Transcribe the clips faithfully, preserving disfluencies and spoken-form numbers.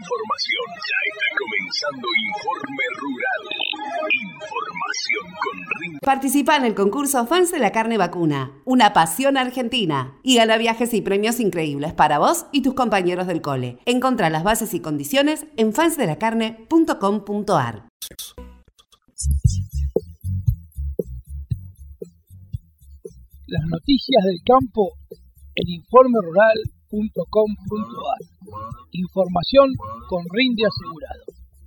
información. Ya está comenzando Informe Rural. Información con Rin. Participa en el concurso Fans de la Carne Vacuna, una pasión argentina, y gana viajes y premios increíbles para vos y tus compañeros del cole. Encontrá las bases y condiciones en fans de la carne punto com punto a r. Las noticias del campo en informe rural punto com punto a r. Información con rinde asegurado.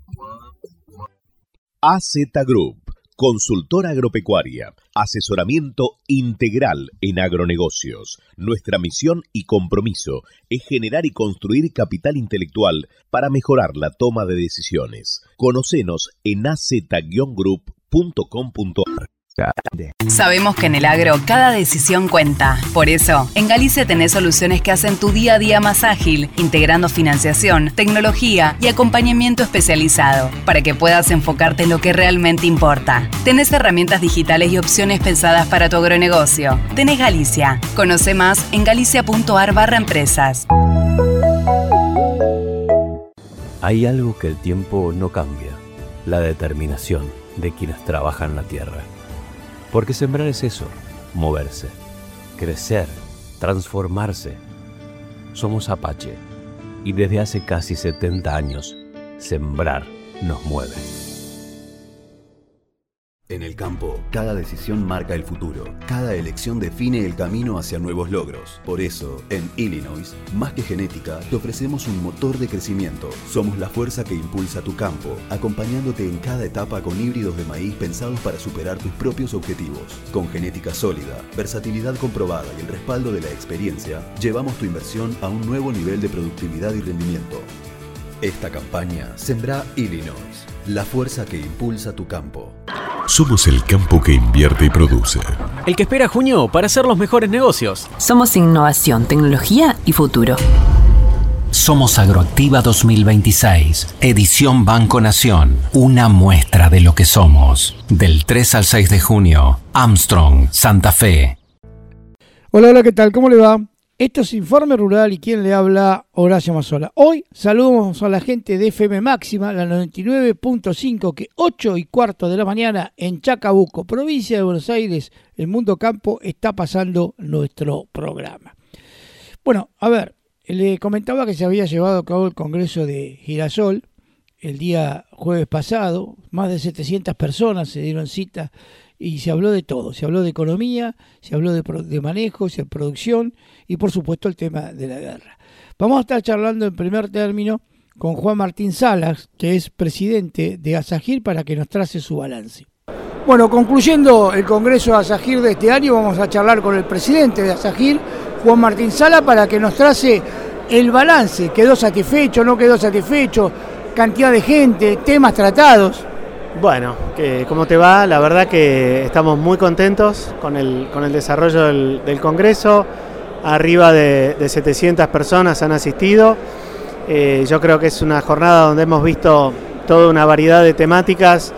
A Z Group, consultora agropecuaria, asesoramiento integral en agronegocios. Nuestra misión y compromiso es generar y construir capital intelectual para mejorar la toma de decisiones. Conocenos en a z guion group punto com punto a r. Sabemos que en el agro cada decisión cuenta. Por eso, en Galicia tenés soluciones que hacen tu día a día más ágil, integrando financiación, tecnología y acompañamiento especializado, para que puedas enfocarte en lo que realmente importa. Tenés herramientas digitales y opciones pensadas para tu agronegocio. Tenés Galicia. Conoce más en galicia punto a r barra empresas. Hay algo que el tiempo no cambia: la determinación de quienes trabajan la tierra. Porque sembrar es eso, moverse, crecer, transformarse. Somos Apache y desde hace casi setenta años, sembrar nos mueve. En el campo, cada decisión marca el futuro. Cada elección define el camino hacia nuevos logros. Por eso, en Illinois, más que genética, te ofrecemos un motor de crecimiento. Somos la fuerza que impulsa tu campo, acompañándote en cada etapa con híbridos de maíz pensados para superar tus propios objetivos. Con genética sólida, versatilidad comprobada y el respaldo de la experiencia, llevamos tu inversión a un nuevo nivel de productividad y rendimiento. Esta campaña Sembrá Illinois, la fuerza que impulsa tu campo. Somos el campo que invierte y produce. El que espera junio para hacer los mejores negocios. Somos innovación, tecnología y futuro. Somos Agroactiva dos mil veintiséis, edición Banco Nación. Una muestra de lo que somos. Del tres al seis de junio, Armstrong, Santa Fe. Hola, hola, ¿qué tal? ¿Cómo le va? Esto es Informe Rural y quien le habla, Horacio Mazzola. Hoy saludamos a la gente de F M Máxima, la noventa y nueve punto cinco, que ocho y cuarto de la mañana en Chacabuco, provincia de Buenos Aires, el Mundo Campo, está pasando nuestro programa. Bueno, a ver, le comentaba que se había llevado a cabo el Congreso de Girasol el día jueves pasado. Más de setecientas personas se dieron cita y se habló de todo. Se habló de economía, se habló de, de manejo, de producción y por supuesto el tema de la guerra. Vamos a estar charlando en primer término con Juan Martín Salas, que es presidente de ASAGIR, para que nos trace su balance. Bueno, concluyendo el Congreso de ASAGIR de este año, vamos a charlar con el presidente de ASAGIR, Juan Martín Salas, para que nos trace el balance. ¿Quedó satisfecho, no quedó satisfecho? Cantidad de gente, temas tratados. Bueno, que, ¿cómo te va? La verdad que estamos muy contentos con el, con el desarrollo del, del Congreso. Arriba de, de setecientas personas han asistido. Eh, yo creo que es una jornada donde hemos visto toda una variedad de temáticas.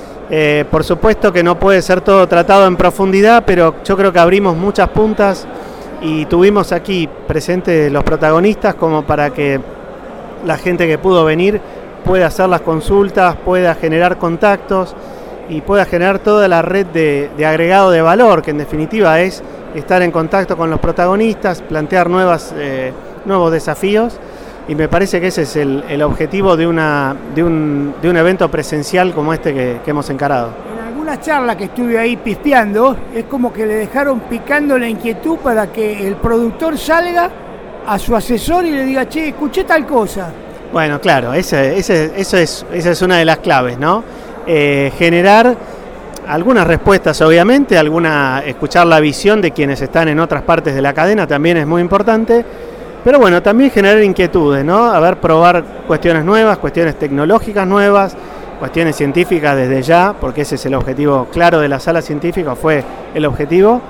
Eh, por supuesto que no puede ser todo tratado en profundidad, pero yo creo que abrimos muchas puntas y tuvimos aquí presentes los protagonistas como para que la gente que pudo venir pueda hacer las consultas, pueda generar contactos y pueda generar toda la red de, de agregado de valor, que en definitiva es estar en contacto con los protagonistas, plantear nuevas, eh, nuevos desafíos, y me parece que ese es el, el objetivo de, una, de, un, de un evento presencial como este que, que hemos encarado. En algunas charlas que estuve ahí pispeando, es como que le dejaron picando la inquietud para que el productor salga a su asesor y le diga, che, escuché tal cosa. Bueno, claro, ese, ese, eso es, esa es una de las claves, ¿no? Eh, generar algunas respuestas, obviamente, alguna, escuchar la visión de quienes están en otras partes de la cadena también es muy importante, pero bueno, también generar inquietudes, ¿no? A ver, probar cuestiones nuevas, cuestiones tecnológicas nuevas, cuestiones científicas desde ya, porque ese es el objetivo claro de la sala científica, fue el objetivo,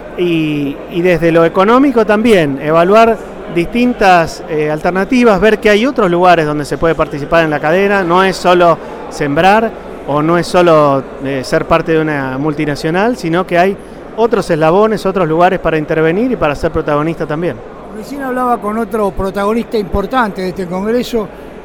y, y desde lo económico también, evaluar distintas eh, alternativas, ver que hay otros lugares donde se puede participar en la cadena, no es solo sembrar o no es solo eh, ser parte de una multinacional, sino que hay otros eslabones, otros lugares para intervenir y para ser protagonista también. Recién hablaba con otro protagonista importante de este congreso,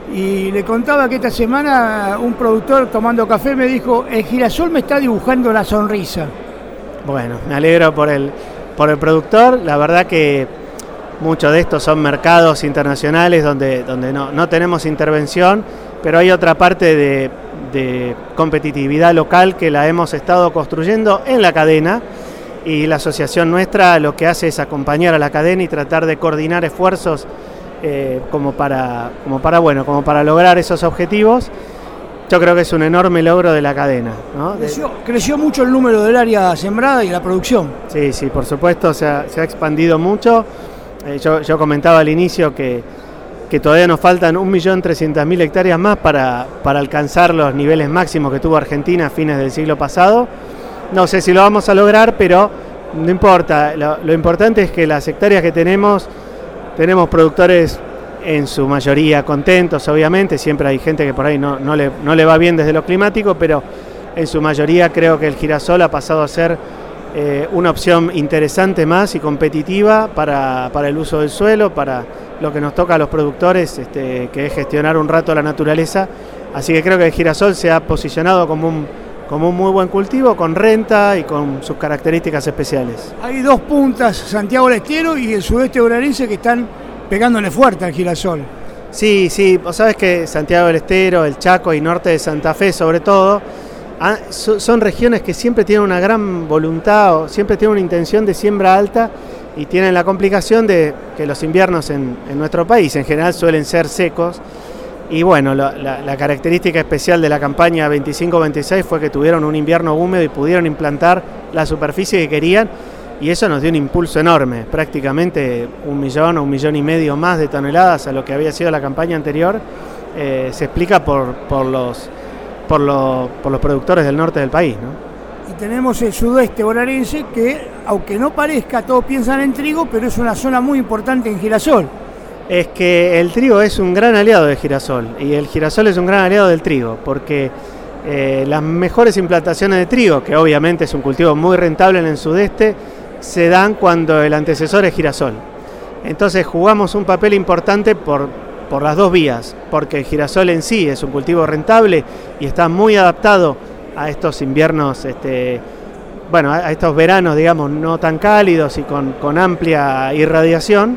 Y le contaba que esta semana un productor tomando café me dijo, el girasol me está dibujando la sonrisa. Bueno, me alegro por el, por el productor. La verdad que muchos de estos son mercados internacionales donde, donde no, no tenemos intervención, pero hay otra parte de, de competitividad local que la hemos estado construyendo en la cadena, y la asociación nuestra lo que hace es acompañar a la cadena y tratar de coordinar esfuerzos eh, como para, como para, bueno, como para lograr esos objetivos. Yo creo que es un enorme logro de la cadena, ¿no? Creció, creció mucho el número del área sembrada y la producción. Sí, sí, por supuesto, se ha, se ha expandido mucho. Eh, yo, yo comentaba al inicio que, que todavía nos faltan un millón trescientas mil hectáreas más para, para alcanzar los niveles máximos que tuvo Argentina a fines del siglo pasado. No sé si lo vamos a lograr, pero no importa. Lo, lo importante es que las hectáreas que tenemos, tenemos productores en su mayoría contentos, obviamente. Siempre hay gente que por ahí no, no, le, no le va bien desde lo climático, pero en su mayoría creo que el girasol ha pasado a ser eh, una opción interesante más y competitiva para, para el uso del suelo, para lo que nos toca a los productores, este, que es gestionar un rato la naturaleza. Así que creo que el girasol se ha posicionado como un, como un muy buen cultivo, con renta y con sus características especiales. Hay dos puntas, Santiago del Estero y el sudeste bonaerense, que están pegándole fuerte al girasol. Sí, sí, vos sabés que Santiago del Estero, el Chaco y norte de Santa Fe sobre todo, ah, so, son regiones que siempre tienen una gran voluntad o siempre tienen una intención de siembra alta y tienen la complicación de que los inviernos en, en nuestro país en general suelen ser secos. Y bueno, la, la, la característica especial de la campaña veinticinco veintiséis fue que tuvieron un invierno húmedo y pudieron implantar la superficie que querían. Y eso nos dio un impulso enorme, prácticamente un millón o un millón y medio más de toneladas a lo que había sido la campaña anterior. Eh, se explica por, por, los, por, lo, por los productores del norte del país, ¿no? Y tenemos el sudeste bonaerense que, aunque no parezca, todos piensan en trigo, pero es una zona muy importante en girasol. Es que el trigo es un gran aliado del girasol, y el girasol es un gran aliado del trigo, porque eh, las mejores implantaciones de trigo, que obviamente es un cultivo muy rentable en el sudeste, se dan cuando el antecesor es girasol. Entonces jugamos un papel importante por, por las dos vías, porque el girasol en sí es un cultivo rentable y está muy adaptado a estos inviernos, este, bueno, a estos veranos, digamos, no tan cálidos y con, con amplia irradiación,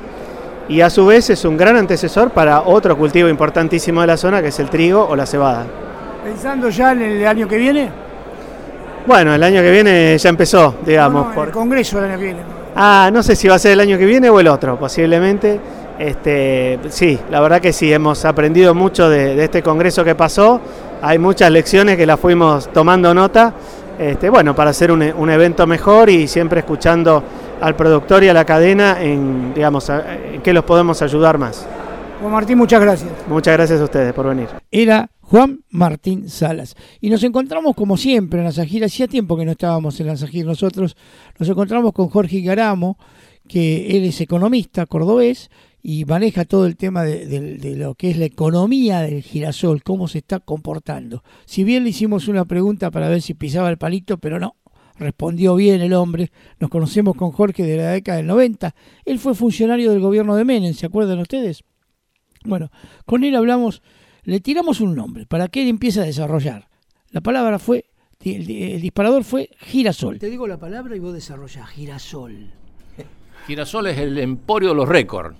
y a su vez es un gran antecesor para otro cultivo importantísimo de la zona, que es el trigo o la cebada. ¿Pensando ya en el año que viene? Bueno, el año que viene ya empezó, digamos. No, no, por el Congreso el año que viene. Ah, no sé si va a ser el año que viene o el otro, posiblemente. Este, sí, la verdad que sí, hemos aprendido mucho de, de este Congreso que pasó. Hay muchas lecciones que las fuimos tomando nota, este, bueno, para hacer un, un evento mejor y siempre escuchando al productor y a la cadena en, digamos, en qué los podemos ayudar más. Juan Martín, muchas gracias. Muchas gracias a ustedes por venir. Era Juan Martín Salas. Y nos encontramos como siempre en Lanzagir. Hacía tiempo que no estábamos en Lanzagir nosotros. Nos encontramos con Jorge Garamo, que él es economista cordobés y maneja todo el tema de, de, de lo que es la economía del girasol, cómo se está comportando. Si bien le hicimos una pregunta para ver si pisaba el palito, pero no, respondió bien el hombre. Nos conocemos con Jorge de la década del noventa. Él fue funcionario del gobierno de Menem, ¿se acuerdan ustedes? Bueno, con él hablamos, le tiramos un nombre para que él empiece a desarrollar. La palabra fue, el, el disparador fue girasol. Te digo la palabra y vos desarrollás, girasol. Girasol es el emporio de los récords.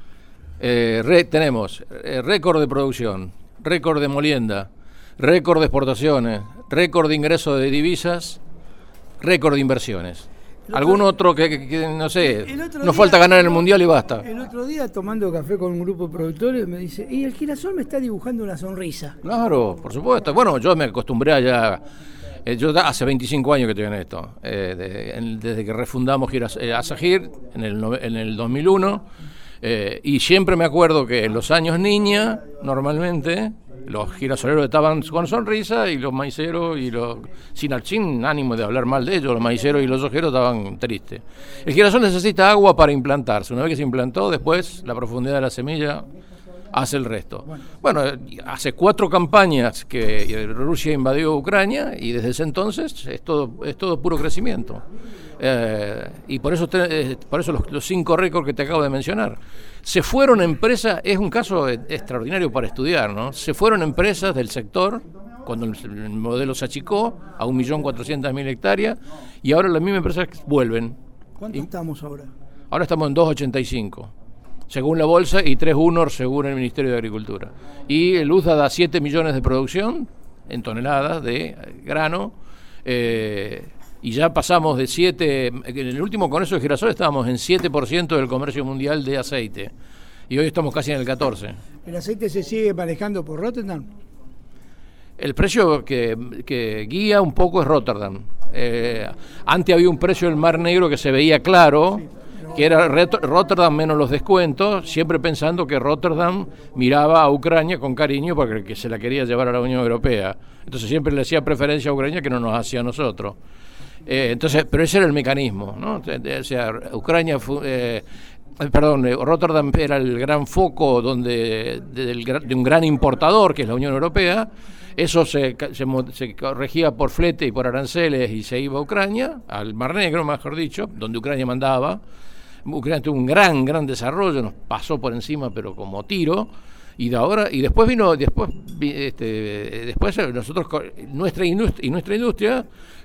Eh, re, tenemos eh, récord de producción, récord de molienda, récord de exportaciones, récord de ingresos de divisas, récord de inversiones. Algún otro que, que, que no sé, nos día, falta ganar el mundial y basta. El otro día tomando café con un grupo de productores me dice, y el girasol me está dibujando una sonrisa. Claro, por supuesto. Bueno, yo me acostumbré allá, eh, yo hace veinticinco años que estoy en esto, eh, de, en, desde que refundamos Giras, eh, Asagir en el, en el dos mil uno, eh, y siempre me acuerdo que en los años niña, normalmente, los girasoleros estaban con sonrisa y los maiceros y los sin, sin ánimo de hablar mal de ellos, los maiceros y los ojeros estaban tristes. El girasol necesita agua para implantarse. Una vez que se implantó, después la profundidad de la semilla hace el resto. Bueno, hace cuatro campañas que Rusia invadió Ucrania y desde ese entonces es todo, es todo puro crecimiento. Eh, y por eso, te, eh, por eso los, los cinco récords que te acabo de mencionar. Se fueron empresas, es un caso extraordinario para estudiar, ¿no? Se fueron empresas del sector cuando el, el modelo se achicó a un millón cuatrocientas mil hectáreas y ahora las mismas empresas vuelven. ¿Cuánto y, estamos ahora? Ahora estamos en dos coma ochenta y cinco, según la bolsa, y tres coma uno según el Ministerio de Agricultura. Y el U S D A da siete millones de producción en toneladas de grano. Eh, Y ya pasamos de siete, en el último congreso de girasol estábamos en siete por ciento del comercio mundial de aceite. Y hoy estamos casi en el catorce por ciento. ¿El aceite se sigue manejando por Rotterdam? El precio que, que guía un poco es Rotterdam. Eh, antes había un precio del Mar Negro que se veía claro, sí, pero... que era Rotterdam menos los descuentos, siempre pensando que Rotterdam miraba a Ucrania con cariño porque que se la quería llevar a la Unión Europea. Entonces siempre le hacía preferencia a Ucrania que no nos hacía a nosotros. Eh, entonces, pero ese era el mecanismo, ¿no? O sea, Ucrania, fue, eh, perdón, Rotterdam era el gran foco donde de, de, de un gran importador que es la Unión Europea. Eso se, se, se regía por flete y por aranceles y se iba a Ucrania, al Mar Negro, mejor dicho, donde Ucrania mandaba. Ucrania tuvo un gran, gran desarrollo, nos pasó por encima, pero como tiro. Y de ahora y después vino, después, este, después nosotros nuestra industria y nuestra industria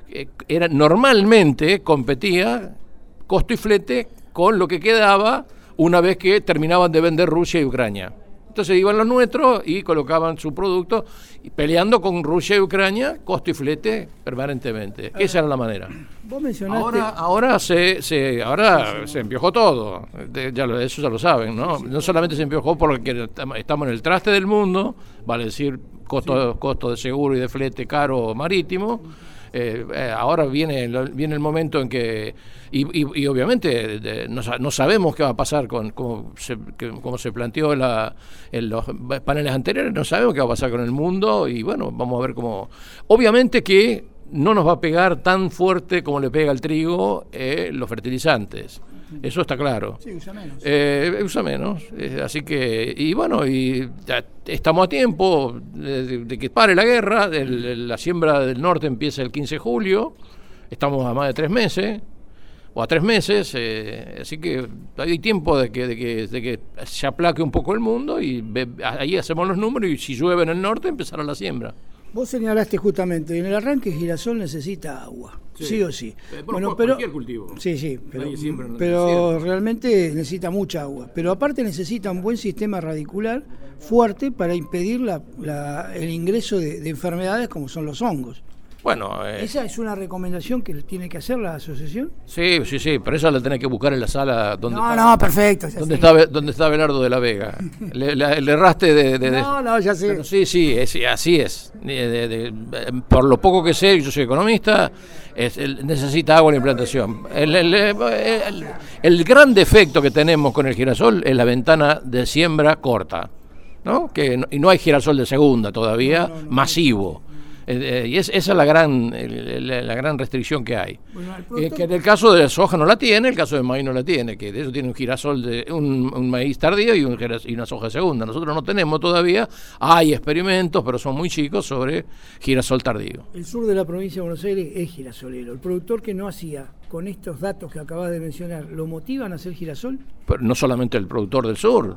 era normalmente competía costo y flete con lo que quedaba una vez que terminaban de vender Rusia y Ucrania. Entonces iban los nuestros y colocaban su producto y peleando con Rusia y Ucrania, costo y flete permanentemente. Esa era la manera. Vos mencionaste... Ahora, ahora se, se ahora se empiojó todo. De, ya lo, eso ya lo saben, ¿no? No solamente se empiojó porque estamos en el traste del mundo, vale decir costo, sí. costo de seguro y de flete caro marítimo. Eh, eh, ahora viene, viene el momento en que, y, y, y obviamente de, no, no sabemos qué va a pasar con cómo se, que, cómo se planteó la, en los paneles anteriores, no sabemos qué va a pasar con el mundo y bueno, vamos a ver cómo, obviamente que no nos va a pegar tan fuerte como le pega al trigo eh, los fertilizantes. Eso está claro. Sí, usa menos. Eh, usa menos. Eh, así que, y bueno, y ya estamos a tiempo de, de que pare la guerra. El, la siembra del norte empieza el quince de julio. Estamos a más de tres meses, o a tres meses. Eh, así que hay tiempo de que, de, que, de que se aplaque un poco el mundo y ve, ahí hacemos los números y si llueve en el norte empezará la siembra. Vos señalaste justamente, en el arranque girasol necesita agua, sí, sí o sí. Eh, bueno, bueno, pero cualquier cultivo. Sí, sí, pero, pero realmente necesita mucha agua. Pero aparte necesita un buen sistema radicular fuerte para impedir la, la, el ingreso de, de enfermedades como son los hongos. Bueno, eh, ¿esa es una recomendación que tiene que hacer la asociación? Sí, sí, sí, pero eso la tenés que buscar en la sala donde no, está, no, perfecto. Donde está, donde está Belardo de la Vega. Le, le, le erraste de, de, de... No, no, ya sé. Pero sí, sí, es, así es. De, de, de, por lo poco que sé, yo soy economista, es, el, necesita agua en la implantación. El, el, el, el gran defecto que tenemos con el girasol es la ventana de siembra corta, ¿no? Que, y no hay girasol de segunda todavía, no, no, no, masivo. Eh, y es, esa es la gran la, la gran restricción que hay. Bueno, eh, que en el caso de la soja no la tiene, el caso del maíz no la tiene, que de eso tiene un girasol de un, un maíz tardío y, un, y una soja segunda. Nosotros no tenemos todavía, hay experimentos, pero son muy chicos sobre girasol tardío. El sur de la provincia de Buenos Aires es girasolero. El productor que no hacía, con estos datos que acabas de mencionar, ¿lo motivan a hacer girasol? Pero no solamente el productor del sur.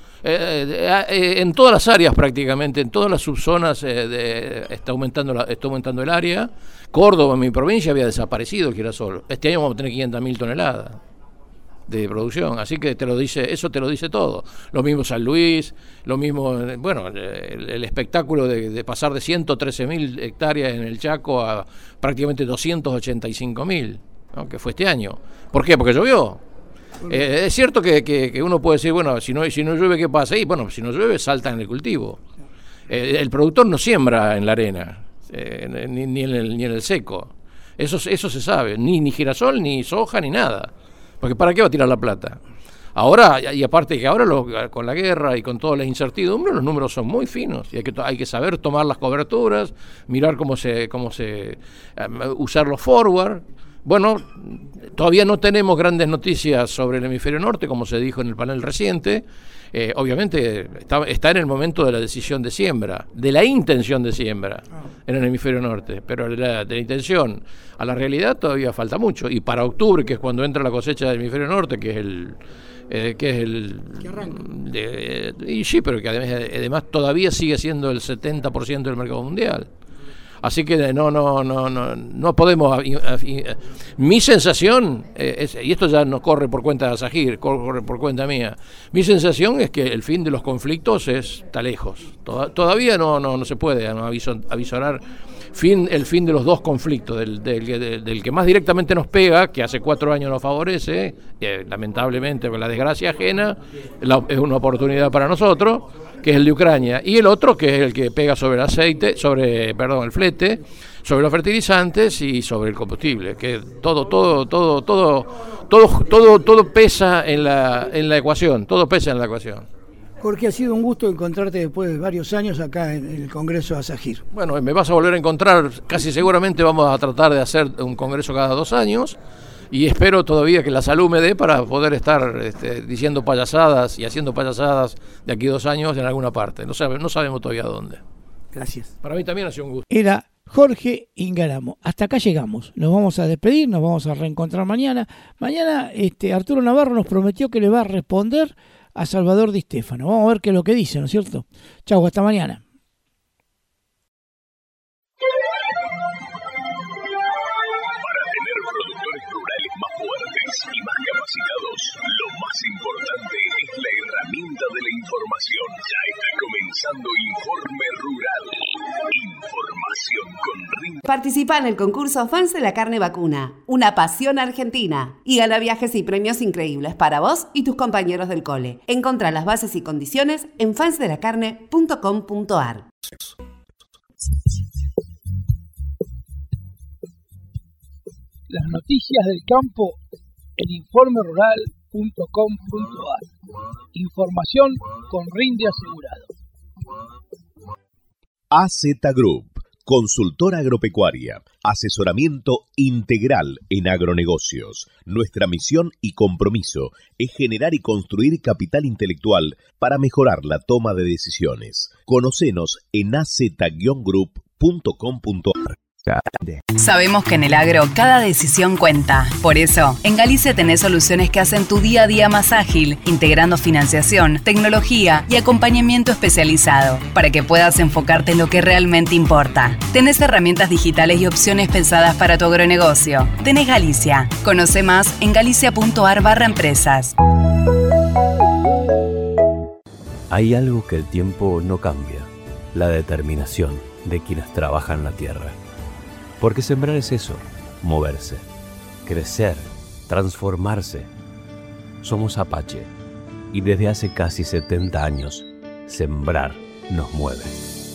Eh, eh, en todas las áreas prácticamente, en todas las subzonas eh, de, está, aumentando la, está aumentando el área. Córdoba, en mi provincia, había desaparecido el girasol. Este año vamos a tener quinientas mil toneladas de producción, así que te lo dice, eso te lo dice todo. Lo mismo San Luis, lo mismo, bueno, el, el espectáculo de, de pasar de ciento trece mil hectáreas en el Chaco a prácticamente doscientos ochenta y cinco mil, ¿no? Que fue este año. ¿Por qué? Porque llovió. Eh, es cierto que, que, que uno puede decir, bueno, si no, si no llueve, ¿qué pasa? Y bueno, si no llueve, salta en el cultivo. Eh, el productor no siembra en la arena, eh, ni, ni, en el, ni en el seco. Eso, eso se sabe, ni, ni girasol, ni soja, ni nada. Porque ¿para qué va a tirar la plata? Ahora, y aparte que ahora lo, con la guerra y con todas las incertidumbres, los números son muy finos y hay que, hay que saber tomar las coberturas, mirar cómo se, cómo se, um, usar los forward. bueno, todavía no tenemos grandes noticias sobre el hemisferio norte, como se dijo en el panel reciente. Eh, obviamente está, está en el momento de la decisión de siembra, de la intención de siembra en el hemisferio norte, pero de la, de la intención a la realidad todavía falta mucho. Y para octubre, que es cuando entra la cosecha del hemisferio norte, que es el... Eh, que es el... De, y sí, pero que además, además todavía sigue siendo el setenta por ciento del mercado mundial. Así que no no no no no podemos. Mi sensación, eh, es, y esto ya no corre por cuenta de Asajír, corre por cuenta mía, mi sensación es que el fin de los conflictos es, está lejos. Toda, todavía no, no no se puede no, aviso, avisorar fin, el fin de los dos conflictos, del, del, del, del que más directamente nos pega, que hace cuatro años nos favorece, eh, lamentablemente con la desgracia ajena, la, es una oportunidad para nosotros, que es el de Ucrania, y el otro que es el que pega sobre el aceite, sobre, perdón, el flete, sobre los fertilizantes y sobre el combustible, que todo, todo, todo, todo, todo, todo, todo pesa en la, en la ecuación, todo pesa en la ecuación. Jorge, ha sido un gusto encontrarte después de varios años acá en el Congreso de Asajír. Bueno, me vas a volver a encontrar, casi seguramente vamos a tratar de hacer un congreso cada dos años, y espero todavía que la salud me dé para poder estar este, diciendo payasadas y haciendo payasadas de aquí a dos años en alguna parte. No, sabe, no sabemos todavía dónde. Gracias. Para mí también ha sido un gusto. Era Jorge Ingaramo. Hasta acá llegamos. Nos vamos a despedir, nos vamos a reencontrar mañana. Mañana este, Arturo Navarro nos prometió que le va a responder a Salvador Di Stefano. Vamos a ver qué es lo que dice, ¿no es cierto? Chau, hasta mañana. Y más capacitados, lo más importante es la herramienta de la información. Ya está comenzando Informe Rural. Información con Rin. Participa en el concurso Fans de la Carne Vacuna, una pasión argentina, y gana viajes y premios increíbles para vos y tus compañeros del cole. Encontrá las bases y condiciones en fans de la carne punto com punto a r. Las noticias del campo en informe rural punto com punto a r. Información con rinde asegurado. A Z Group, consultora agropecuaria, asesoramiento integral en agronegocios. Nuestra misión y compromiso es generar y construir capital intelectual para mejorar la toma de decisiones. Conocenos en a z group punto com punto a r. Sabemos que en el agro cada decisión cuenta. Por eso, en Galicia tenés soluciones que hacen tu día a día más ágil, integrando financiación, tecnología y acompañamiento especializado, para que puedas enfocarte en lo que realmente importa. Tenés herramientas digitales y opciones pensadas para tu agronegocio. Tenés Galicia. Conoce más en galicia punto a r barra empresas. Hay algo que el tiempo no cambia: la determinación de quienes trabajan la tierra. Porque sembrar es eso, moverse, crecer, transformarse. Somos Apache y desde hace casi setenta años, sembrar nos mueve.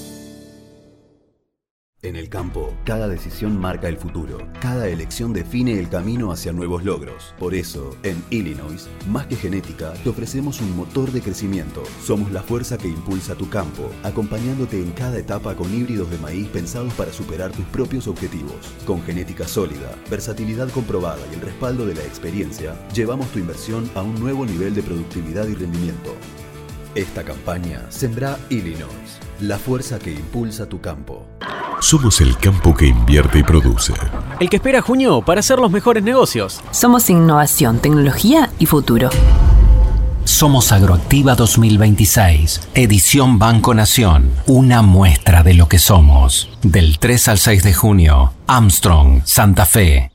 En el campo, cada decisión marca el futuro. Cada elección define el camino hacia nuevos logros. Por eso, en Illinois, más que genética, te ofrecemos un motor de crecimiento. Somos la fuerza que impulsa tu campo, acompañándote en cada etapa con híbridos de maíz pensados para superar tus propios objetivos. Con genética sólida, versatilidad comprobada y el respaldo de la experiencia, llevamos tu inversión a un nuevo nivel de productividad y rendimiento. Esta campaña Sembra Illinois, la fuerza que impulsa tu campo. Somos el campo que invierte y produce. El que espera junio para hacer los mejores negocios. Somos innovación, tecnología y futuro. Somos Agroactiva dos mil veintiséis, edición Banco Nación, una muestra de lo que somos. Del tres al seis de junio, Armstrong, Santa Fe.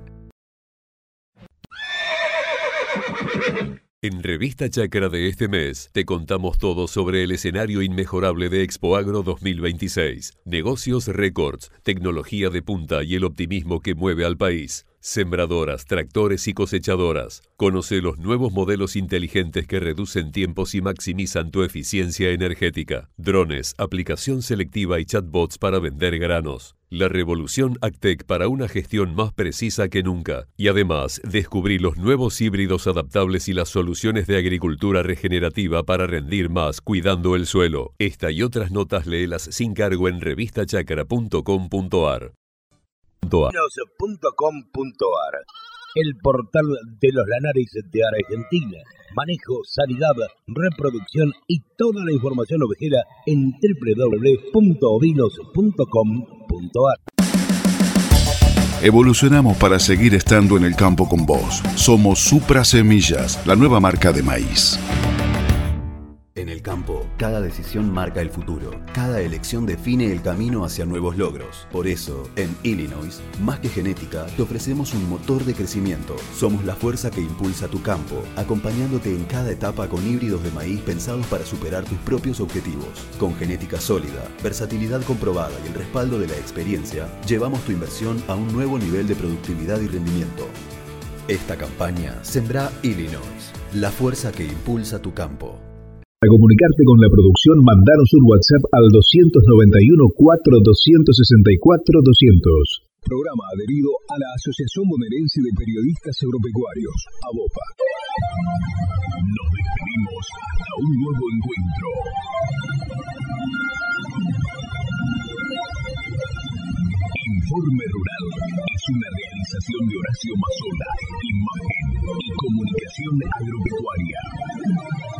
En Revista Chácara de este mes te contamos todo sobre el escenario inmejorable de Expo Agro dos mil veintiséis. Negocios récords, tecnología de punta y el optimismo que mueve al país. Sembradoras, tractores y cosechadoras. Conoce los nuevos modelos inteligentes que reducen tiempos y maximizan tu eficiencia energética. Drones, aplicación selectiva y chatbots para vender granos. La revolución AgTech para una gestión más precisa que nunca. Y además, descubrí los nuevos híbridos adaptables y las soluciones de agricultura regenerativa para rendir más cuidando el suelo. Esta y otras notas léelas sin cargo en revista chácara punto com punto a r. vinos punto com punto ar, el portal de los lanares de Argentina. Manejo, sanidad, reproducción y toda la información ovejera en doble u doble u doble u punto ovinos punto com punto ar. Evolucionamos para seguir estando en el campo con vos. Somos Supra Semillas, la nueva marca de maíz. En el campo, cada decisión marca el futuro. Cada elección define el camino hacia nuevos logros. Por eso, en Illinois, más que genética, te ofrecemos un motor de crecimiento. Somos la fuerza que impulsa tu campo, acompañándote en cada etapa con híbridos de maíz pensados para superar tus propios objetivos. Con genética sólida, versatilidad comprobada y el respaldo de la experiencia, llevamos tu inversión a un nuevo nivel de productividad y rendimiento. Esta campaña Sembrá Illinois, la fuerza que impulsa tu campo. Para comunicarte con la producción, mandanos un WhatsApp al dos nueve uno, cuatro dos seis cuatro, doscientos. Programa adherido a la Asociación Bonaerense de Periodistas Agropecuarios, ABOPA. Nos despedimos hasta un nuevo encuentro. Informe Rural es una realización de Horacio Mazola, imagen y comunicación agropecuaria.